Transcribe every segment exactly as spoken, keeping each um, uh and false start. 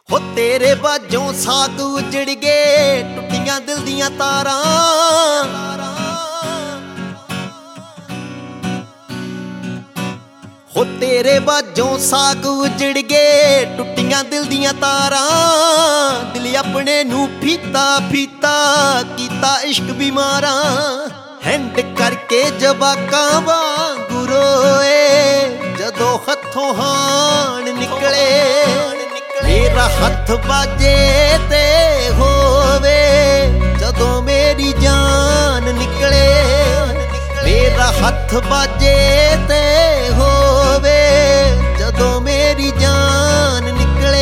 हो तेरे बाजों साग उजड़ गए, टुटियां दिल दियां तारां। हो तेरे बाजों साग उजड़ गए, टुटियां दिल दियां तारां। दिल अपने नू फीता फीता कीता इश्क बीमारा। हैंड करके जवाकां वांगू रोए, जदों हथों हाण निकले। मेरा हथ बाजे ते होवे, जदों मेरी जान निकले। मेरा हथ बाजे ते होवे, जदों मेरी जान निकले।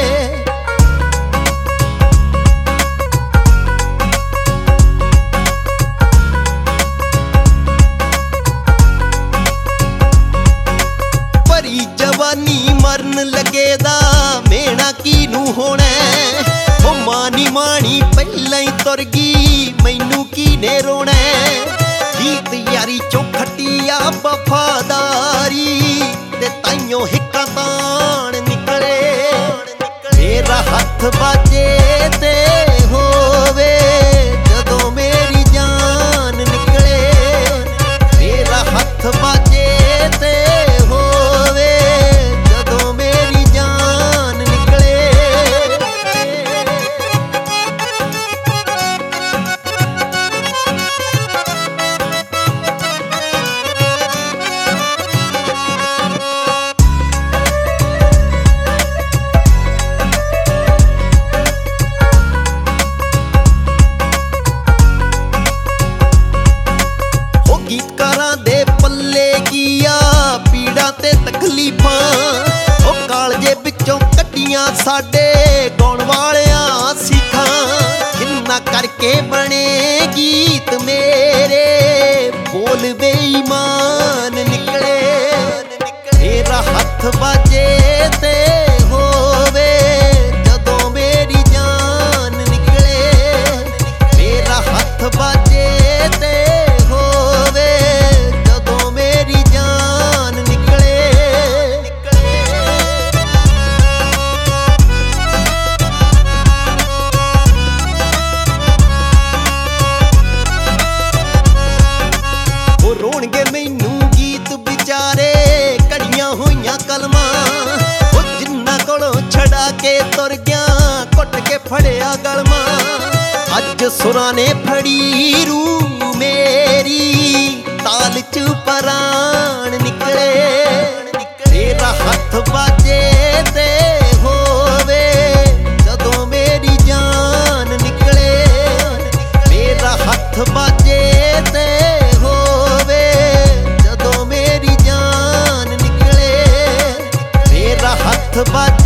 भरी जवानी मरन लगे दा मेना कीनू होना। ओ मानी मानी पहला ही तुर गई, मैनू कीने रोना। गीत यारी चो खटिया वफादारी, ते ताइयों हिक्का तान निकले। मेरा हथ बाजे ते होवे, जदों मेरी जान निकले। मेरा हथ बाजे ते होवे, जदों मेरी जान निकले। गीतकारां दे पल्ले कीया पीड़ा ते तकलीफां। ओ कालजे विचों कड्डियां साडे गाउण वालियां सीखां। किन्ना करके बने गीत मेरे, बोल बेईमान निकले। मेरा हथ बाजे ते होवे, जदों मेरी जान निकले। मेरा हथ बाजे ते रोणगे मैनू गीत विचारे कड़ियां होइयां कलमां। ओ जिन्ना कोलों छड़ा के तुर गया, घुट के फड़िया गलमां। अज सुरां ने फड़ी रूह मेरी, ताल च पराण निकले। मेरा हथ बाजे ते होवे, जदों मेरी जान निकले। मेरा हथ बाजे ते होवे, जदों मेरी जान निकले। मेरा हथ बाजे